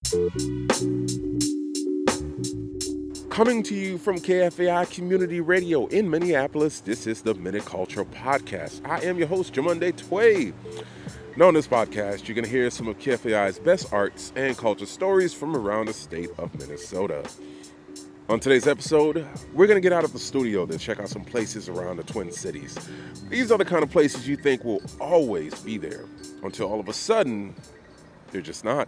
Coming to you from KFAI Community Radio in Minneapolis, this is the Minute Culture Podcast. I am your host, Jamonde Tway. Now on this podcast, you're going to hear some of KFAI's best arts and culture stories from around the state of Minnesota. On today's episode, we're going to get out of the studio to check out some places around the Twin Cities. These are the kind of places you think will always be there, until all of a sudden, they're just not.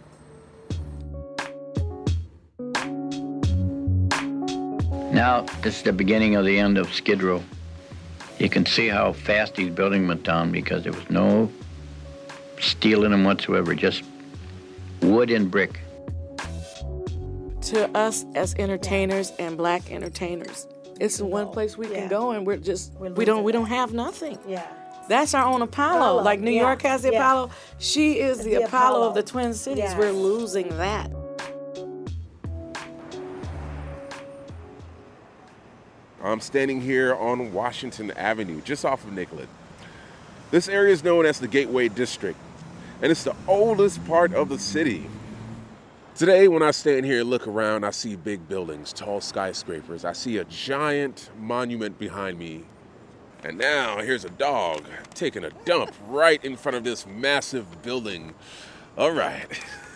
Now, this is the beginning of the end of Skid Row. You can see how fast he's building them down because there was no steel in them whatsoever, just wood and brick. To us as entertainers and black entertainers, it's the one place we can go, and we don't have nothing. Yeah. That's our own Apollo. Like New York has the Apollo. She is the Apollo of the Twin Cities. Yes. We're losing that. I'm standing here on Washington Avenue, just off of Nicollet. This area is known as the Gateway District, and it's the oldest part of the city. Today, when I stand here and look around, I see big buildings, tall skyscrapers. I see a giant monument behind me. And now, here's a dog taking a dump right in front of this massive building. All right.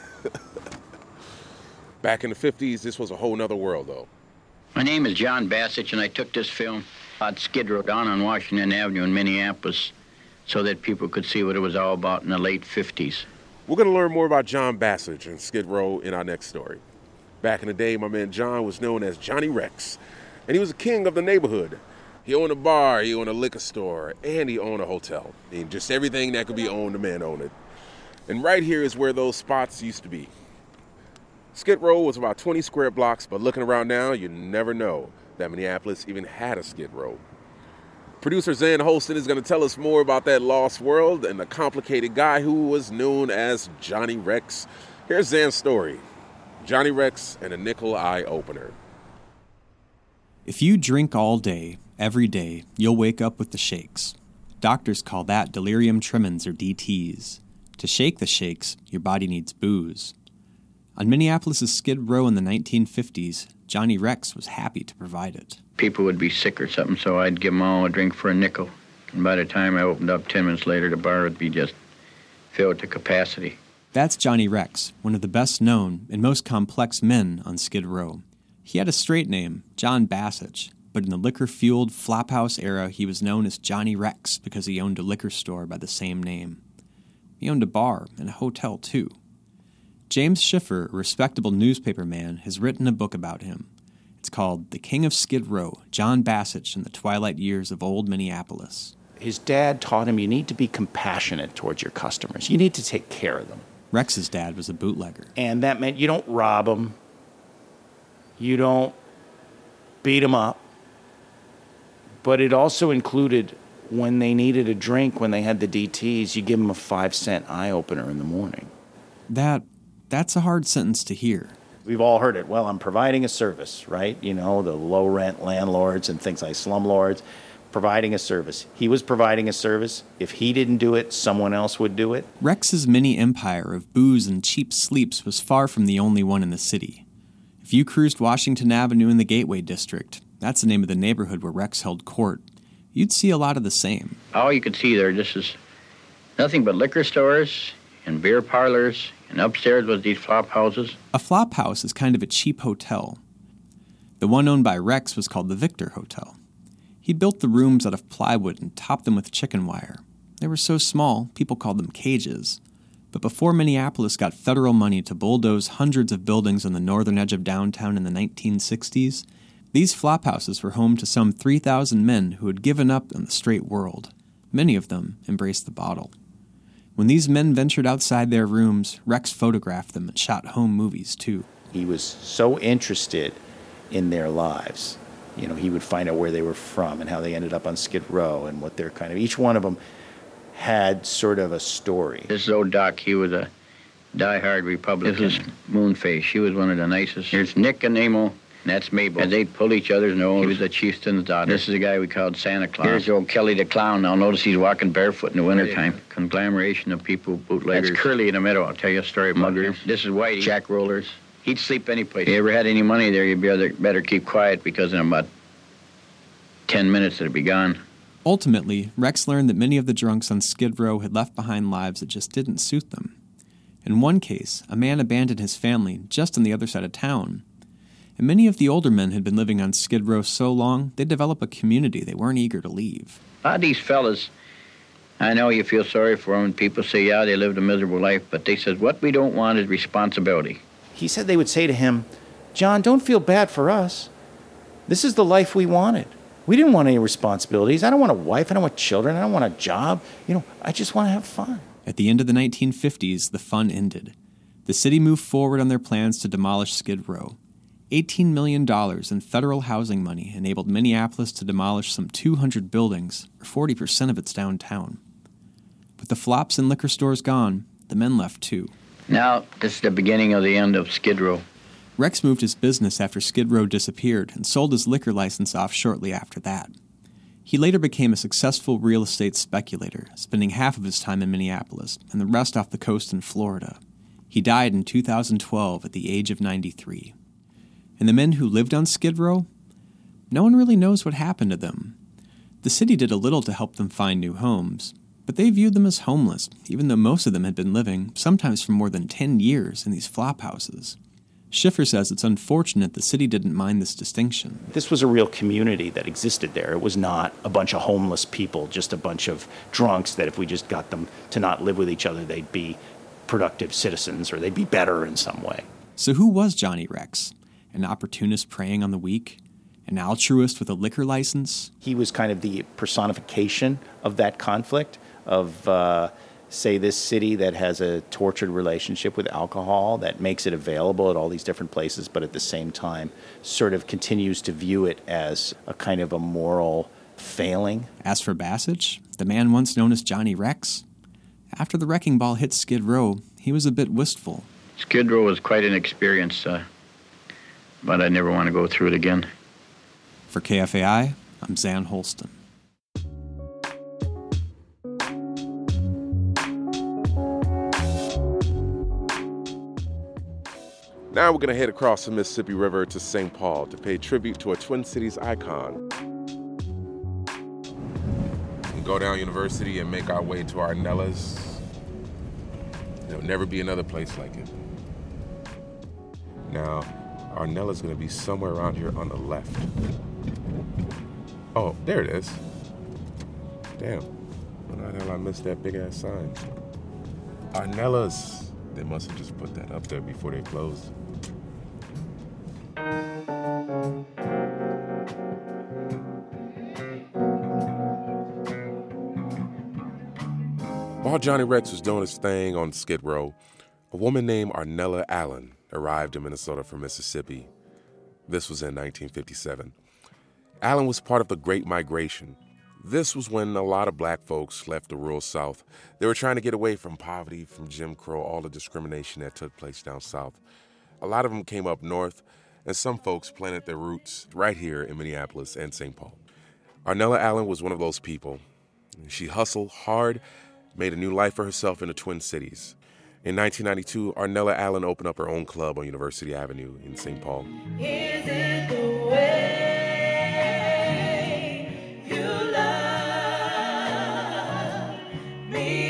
Back in the 50s, this was a whole nother world, though. My name is John Bassich, and I took this film about Skid Row down on Washington Avenue in Minneapolis so that people could see what it was all about in the late 50s. We're going to learn more about John Bassich and Skid Row in our next story. Back in the day, my man John was known as Johnny Rex, and he was a king of the neighborhood. He owned a bar, he owned a liquor store, and he owned a hotel. I mean, just everything that could be owned, the man owned it. And right here is where those spots used to be. Skid Row was about 20 square blocks, but looking around now, you never know that Minneapolis even had a Skid Row. Producer Zan Holston is going to tell us more about that lost world and the complicated guy who was known as Johnny Rex. Here's Zan's story, Johnny Rex and a nickel eye opener. If you drink all day, every day, you'll wake up with the shakes. Doctors call that delirium tremens or DTs. To shake the shakes, your body needs booze. On Minneapolis' Skid Row in the 1950s, Johnny Rex was happy to provide it. People would be sick or something, so I'd give them all a drink for a nickel. And by the time I opened up 10 minutes later, the bar would be just filled to capacity. That's Johnny Rex, one of the best known and most complex men on Skid Row. He had a straight name, John Bassich, but in the liquor-fueled flophouse era, he was known as Johnny Rex because he owned a liquor store by the same name. He owned a bar and a hotel, too. James Schiffer, a respectable newspaper man, has written a book about him. It's called The King of Skid Row, John Bassich in the Twilight Years of Old Minneapolis. His dad taught him you need to be compassionate towards your customers. You need to take care of them. Rex's dad was a bootlegger. And that meant you don't rob them. You don't beat them up. But it also included when they needed a drink, when they had the DTs, you give them a 5-cent eye-opener in the morning. That's a hard sentence to hear. We've all heard it. Well, I'm providing a service, right? You know, the low-rent landlords and things like slumlords, providing a service. He was providing a service. If he didn't do it, someone else would do it. Rex's mini empire of booze and cheap sleeps was far from the only one in the city. If you cruised Washington Avenue in the Gateway District, that's the name of the neighborhood where Rex held court, you'd see a lot of the same. All you could see there, this is nothing but liquor stores and beer parlors, and upstairs was these flop houses. A flop house is kind of a cheap hotel. The one owned by Rex was called the Victor Hotel. He built the rooms out of plywood and topped them with chicken wire. They were so small, people called them cages. But before Minneapolis got federal money to bulldoze hundreds of buildings on the northern edge of downtown in the 1960s, these flop houses were home to some 3,000 men who had given up on the straight world. Many of them embraced the bottle. When these men ventured outside their rooms, Rex photographed them and shot home movies, too. He was so interested in their lives. You know, he would find out where they were from and how they ended up on Skid Row and what their kind of... Each one of them had sort of a story. This is old Doc. He was a diehard Republican. This is Moonface. She was one of the nicest. Here's Nick and Amo. And that's Mabel. And they'd pull each other's nose. He was the chieftain's daughter. This is a guy we called Santa Claus. Here's old Kelly the Clown. Now notice he's walking barefoot in the wintertime. Conglomeration of people, bootleggers. That's Curly in the meadow. I'll tell you a story about muggers. This is Whitey, jack rollers. He'd sleep any place. If you ever had any money there, you'd better keep quiet because in about 10 minutes it'd be gone. Ultimately, Rex learned that many of the drunks on Skid Row had left behind lives that just didn't suit them. In one case, a man abandoned his family just on the other side of town. And many of the older men had been living on Skid Row so long, they'd developed a community they weren't eager to leave. A lot of these fellas, I know you feel sorry for them, and people say, yeah, they lived a miserable life, but they said, what we don't want is responsibility. He said they would say to him, John, don't feel bad for us. This is the life we wanted. We didn't want any responsibilities. I don't want a wife. I don't want children. I don't want a job. I just want to have fun. At the end of the 1950s, the fun ended. The city moved forward on their plans to demolish Skid Row. $18 million in federal housing money enabled Minneapolis to demolish some 200 buildings, or 40% of its downtown. With the flops and liquor stores gone, the men left too. Now, this is the beginning of the end of Skid Row. Rex moved his business after Skid Row disappeared and sold his liquor license off shortly after that. He later became a successful real estate speculator, spending half of his time in Minneapolis and the rest off the coast in Florida. He died in 2012 at the age of 93. And the men who lived on Skid Row? No one really knows what happened to them. The city did a little to help them find new homes, but they viewed them as homeless, even though most of them had been living, sometimes for more than 10 years, in these flop houses. Schiffer says it's unfortunate the city didn't mind this distinction. This was a real community that existed there. It was not a bunch of homeless people, just a bunch of drunks that if we just got them to not live with each other, they'd be productive citizens or they'd be better in some way. So who was Johnny Rex? An opportunist preying on the weak? An altruist with a liquor license? He was kind of the personification of that conflict of, say, this city that has a tortured relationship with alcohol that makes it available at all these different places, but at the same time sort of continues to view it as a kind of a moral failing. As for Bassage, the man once known as Johnny Rex, after the wrecking ball hit Skid Row, he was a bit wistful. Skid Row was quite an experience, but I never want to go through it again. For KFAI, I'm Zan Holston. Now we're going to head across the Mississippi River to St. Paul to pay tribute to a Twin Cities icon. We go down University and make our way to Arnella's. There'll never be another place like it. Now, Arnella's going to be somewhere around here on the left. Oh, there it is. Damn. How the hell I missed that big-ass sign? Arnella's. They must have just put that up there before they closed. While Johnny Rex was doing his thing on Skid Row, a woman named Arnella Allen arrived in Minnesota from Mississippi. This was in 1957. Allen was part of the Great Migration. This was when a lot of black folks left the rural South. They were trying to get away from poverty, from Jim Crow, all the discrimination that took place down South. A lot of them came up north, and some folks planted their roots right here in Minneapolis and St. Paul. Arnella Allen was one of those people. She hustled hard, made a new life for herself in the Twin Cities. In 1992, Arnella Allen opened up her own club on University Avenue in St. Paul. Is it the way you love me,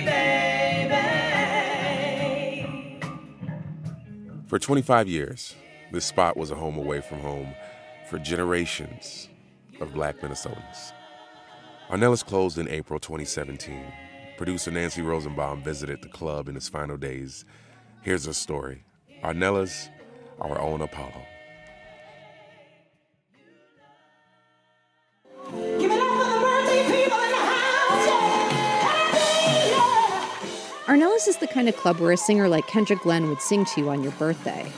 baby? For 25 years, this spot was a home away from home for generations of black Minnesotans. Arnella's closed in April 2017. Producer Nancy Rosenbaum visited the club in its final days. Here's her story. Arnella's Our Own Apollo. Give it up for the birthday people in the house, yeah. Arnella's is the kind of club where a singer like Kendrick Glenn would sing to you on your birthday.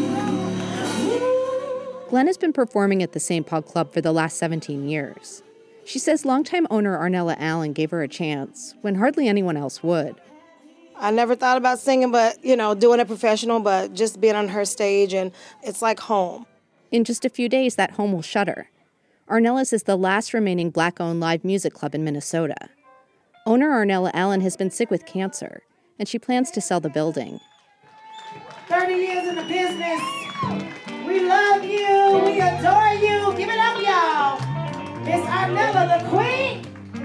Glenn has been performing at the St. Paul Club for the last 17 years. She says longtime owner Arnella Allen gave her a chance when hardly anyone else would. I never thought about singing, but, doing it professional, but just being on her stage, and it's like home. In just a few days, that home will shutter. Arnella's is the last remaining Black-owned live music club in Minnesota. Owner Arnella Allen has been sick with cancer, and she plans to sell the building. 30 years in the business. We love you. We adore you. Give it up, y'all. It's Arnella, the queen.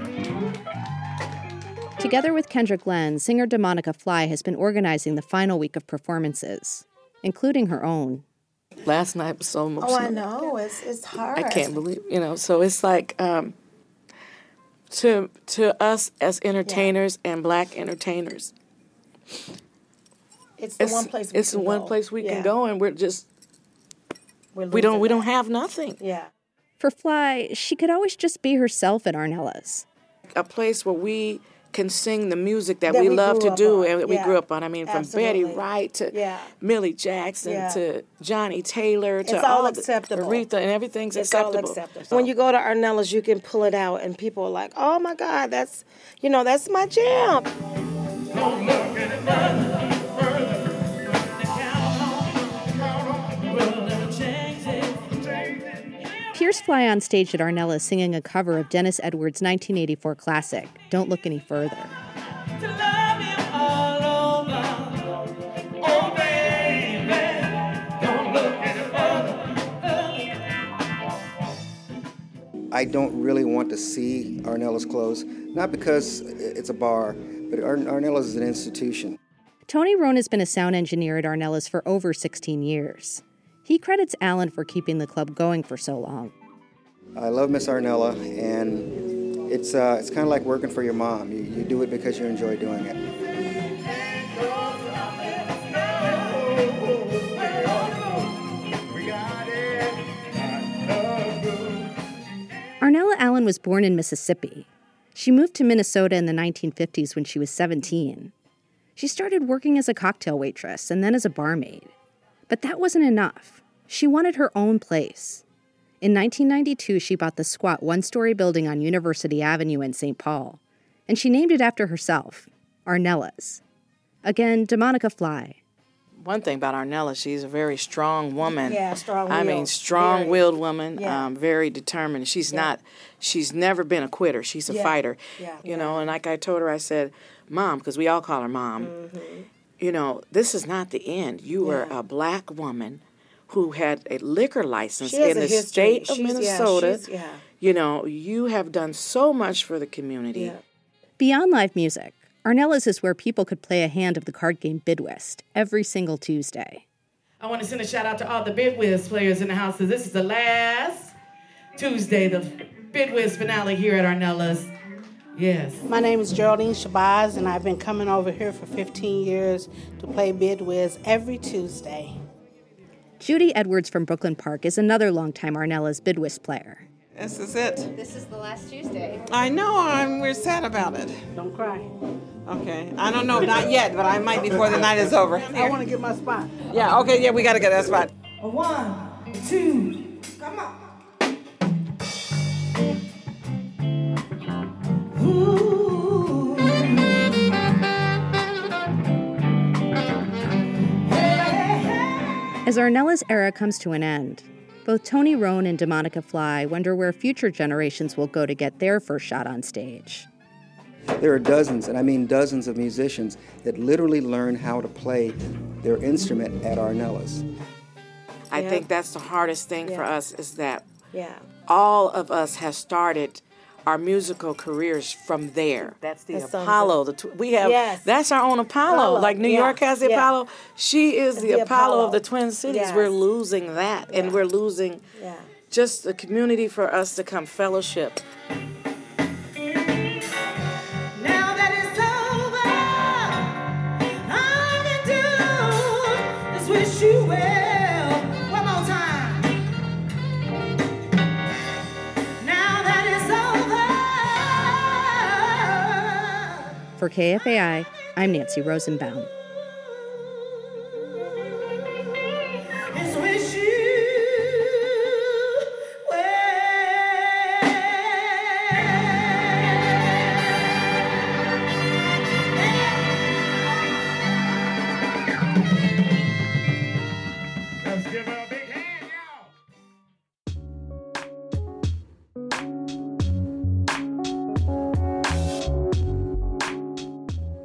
Together with Kendra Glenn, singer DeMonica Fly has been organizing the final week of performances, including her own. Last night was so emotional. Oh, I know. It's hard. I can't believe, so it's like to us as entertainers and Black entertainers. It's the one place we can go, and we don't have nothing. Yeah. For Fly, she could always just be herself at Arnella's. A place where we can sing the music that we love to do and that we grew up on. I mean, from Betty Wright to Millie Jackson to Johnny Taylor to it's all acceptable. Aretha, and everything's acceptable. All acceptable. When you go to Arnella's, you can pull it out, and people are like, "Oh my God, that's my jam." Don't look any further. Here's Fly on stage at Arnella's singing a cover of Dennis Edwards' 1984 classic, Don't Look Any Further. To love you all over. Oh, baby, don't look any further. I don't really want to see Arnella's close, not because it's a bar, but Arnella's is an institution. Tony Rohn has been a sound engineer at Arnella's for over 16 years. He credits Allen for keeping the club going for so long. I love Miss Arnella, and it's kind of like working for your mom. You do it because you enjoy doing it. Arnella Allen was born in Mississippi. She moved to Minnesota in the 1950s when she was 17. She started working as a cocktail waitress and then as a barmaid. But that wasn't enough. She wanted her own place. In 1992, she bought the squat one-story building on University Avenue in St. Paul, and she named it after herself, Arnella's. Again, DeMonica Fly. One thing about Arnella, she's a very strong woman. Yeah, strong-willed. Strong-willed woman, Yeah. Very determined. She's never been a quitter. She's a fighter. Yeah. And like I told her, I said, Mom, because we all call her Mom, this is not the end. You were a Black woman who had a liquor license in the state of Minnesota. You have done so much for the community. Yeah. Beyond live music, Arnella's is where people could play a hand of the card game Bidwist every single Tuesday. I want to send a shout out to all the Bidwist players in the house. So this is the last Tuesday, the Bidwist finale here at Arnella's. Yes. My name is Geraldine Shabazz, and I've been coming over here for 15 years to play Bidwist every Tuesday. Judy Edwards from Brooklyn Park is another longtime Arnella's Bidwist player. This is it. This is the last Tuesday. I know, we're sad about it. Don't cry. Okay, I don't know, not yet, but I might before the night is over. I want to get my spot. Yeah, okay, we got to get that spot. 1, 2, come on. Ooh. As Arnella's era comes to an end, both Tony Rohn and DeMonica Fly wonder where future generations will go to get their first shot on stage. There are dozens, and I mean dozens of musicians that literally learn how to play their instrument at Arnella's. I think that's the hardest thing for us is that all of us have started our musical careers from there. That's the Apollo. We have that's our own Apollo. Like New York has the Apollo. She is the Apollo of the Twin Cities. Yes. We're losing that, and we're losing just the community for us to come fellowship. Now that it's over, all I can do is wish you well. One more time. Now that it's over. For KFAI, I'm Nancy Rosenbaum. It's wish you well.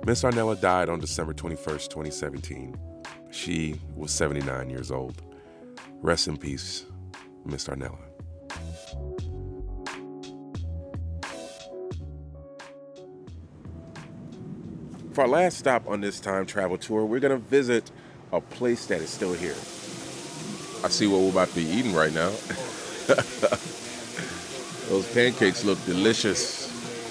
Miss Arnella died on December 21st, 2017. She was 79 years old. Rest in peace, Miss Arnella. For our last stop on this time travel tour, we're going to visit a place that is still here. I see what we're about to be eating right now. Those pancakes look delicious.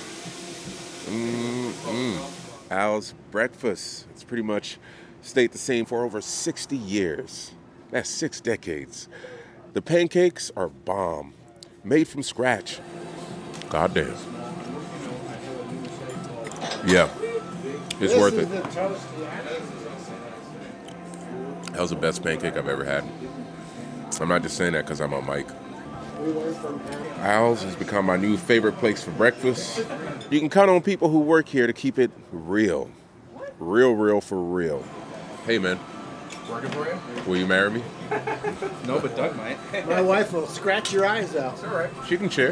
Al's Breakfast. It's pretty much stayed the same for over 60 years. That's 6 decades. The pancakes are bomb, made from scratch. Goddamn. Yeah, it's worth it. That was the best pancake I've ever had. I'm not just saying that because I'm on mic. Al's has become my new favorite place for breakfast. You can count on people who work here to keep it real. Real for real. Hey, man. Working for you? Will you marry me? No, but Doug might. My wife will scratch your eyes out. It's all right. She can share.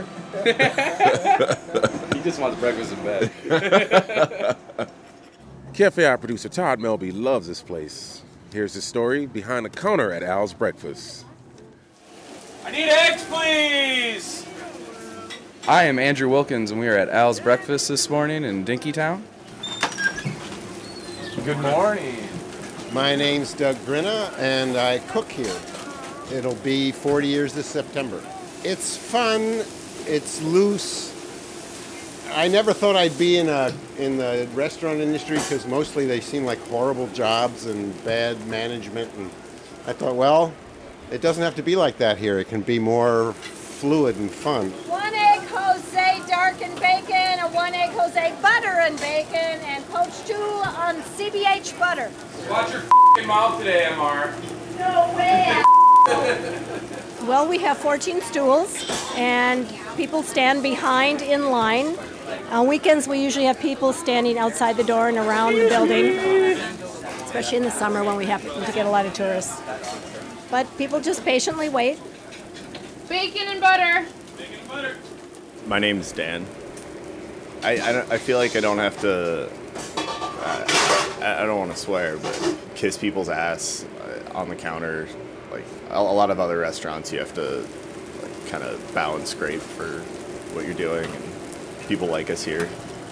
He just wants breakfast in bed. KFAI producer Todd Melby loves this place. Here's the story behind the counter at Al's Breakfast. I need eggs, please! I am Andrew Wilkins, and we are at Al's Breakfast this morning in Dinkytown. Good morning. My name's Doug Brinna, and I cook here. It'll be 40 years this September. It's fun. It's loose. I never thought I'd be in the restaurant industry because mostly they seem like horrible jobs and bad management. And I thought, well, it doesn't have to be like that here. It can be more fluid and fun. 1 egg Jose darkened bacon, a 1 egg Jose butter and bacon, and poached 2 on CBH butter. Watch your f***ing mouth today, MR. No way! Well, we have 14 stools, and people stand behind in line. On weekends, we usually have people standing outside the door and around the building, especially in the summer when we happen to get a lot of tourists. But people just patiently wait. Bacon and butter. Bacon and butter. My name's Dan. I feel like I don't have to, I don't want to swear, but kiss people's ass on the counter. Like a lot of other restaurants, you have to like, kind of bow and scrape for what you're doing, and people like us here.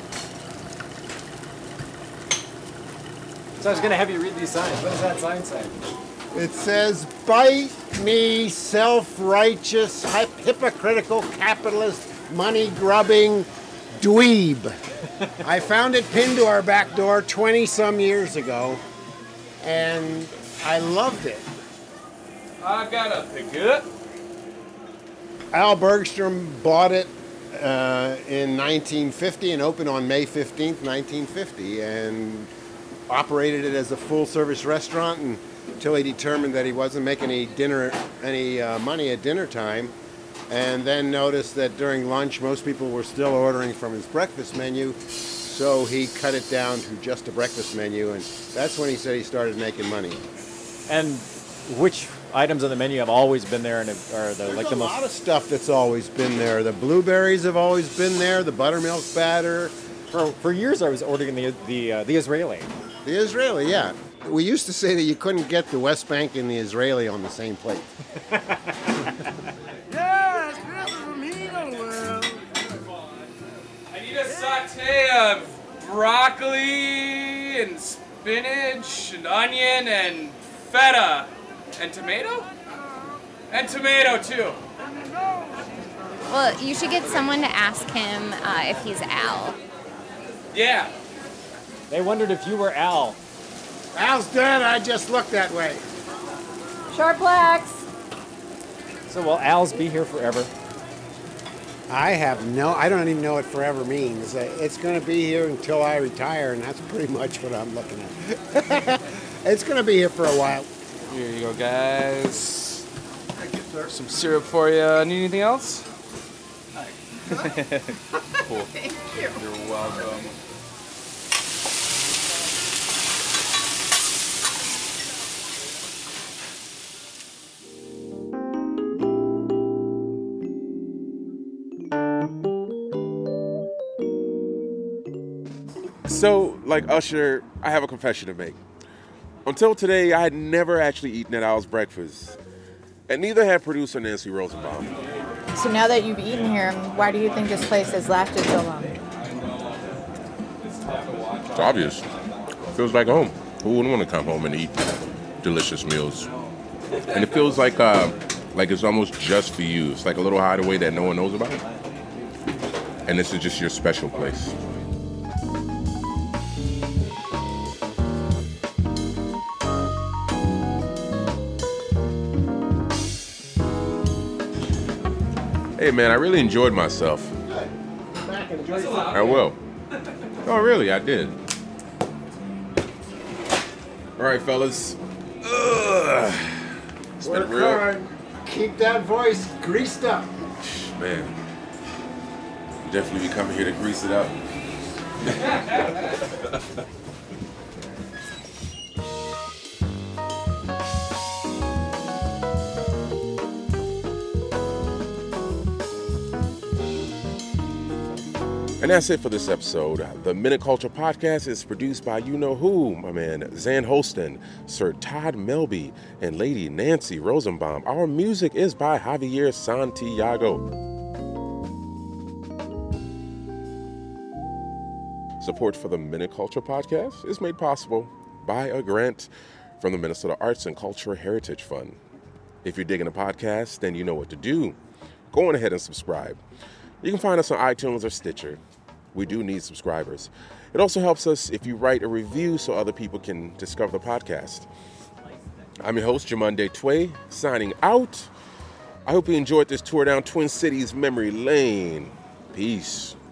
So I was going to have you read these signs. What does that sign say? It says, bite me, self-righteous, hypocritical, capitalist, money-grubbing dweeb. I found it pinned to our back door 20-some years ago, and I loved it. I gotta pick it up. Al Bergstrom bought it in 1950 and opened on May 15th, 1950, and operated it as a full-service restaurant until he determined that he wasn't making any money at dinner time, and then noticed that during lunch most people were still ordering from his breakfast menu, so he cut it down to just a breakfast menu, and that's when he said he started making money. And which items on the menu have always been there and are the There's like a the most? lot of stuff that's always been there. The blueberries have always been there. The buttermilk batter. For years, I was ordering the Israeli. The Israeli, yeah. We used to say that you couldn't get the West Bank and the Israeli on the same plate. I need a saute of broccoli and spinach and onion and feta and tomato? And tomato, too. Well, you should get someone to ask him if he's Al. Yeah. They wondered if you were Al. Al's dead, I just look that way. Short blacks. So will Al's be here forever? I don't even know what forever means. It's going to be here until I retire, and that's pretty much what I'm looking at. It's going to be here for a while. Here you go, guys. Thank you, sir. Some syrup for you. Need anything else? Cool. Thank you. You're welcome. So, like Usher, I have a confession to make. Until today, I had never actually eaten at Al's Breakfast, and neither had producer Nancy Rosenbaum. So now that you've eaten here, why do you think this place has lasted so long? It's obvious. It feels like home. Who wouldn't want to come home and eat delicious meals? And it feels like it's almost just for you. It's like a little hideaway that no one knows about. And this is just your special place. Hey man, I really enjoyed myself. I will. Oh really, I did. All right, fellas. It's been real. Hard. Keep that voice greased up. Man, definitely be coming here to grease it up. And that's it for this episode. The Minute Culture Podcast is produced by you-know-who, my man Zan Holston, Sir Todd Melby, and Lady Nancy Rosenbaum. Our music is by Javier Santiago. Support for the Minute Culture Podcast is made possible by a grant from the Minnesota Arts and Culture Heritage Fund. If you're digging the podcast, then you know what to do. Go on ahead and subscribe. You can find us on iTunes or Stitcher. We do need subscribers. It also helps us if you write a review so other people can discover the podcast. I'm your host, Jamonde Tway, signing out. I hope you enjoyed this tour down Twin Cities memory lane. Peace.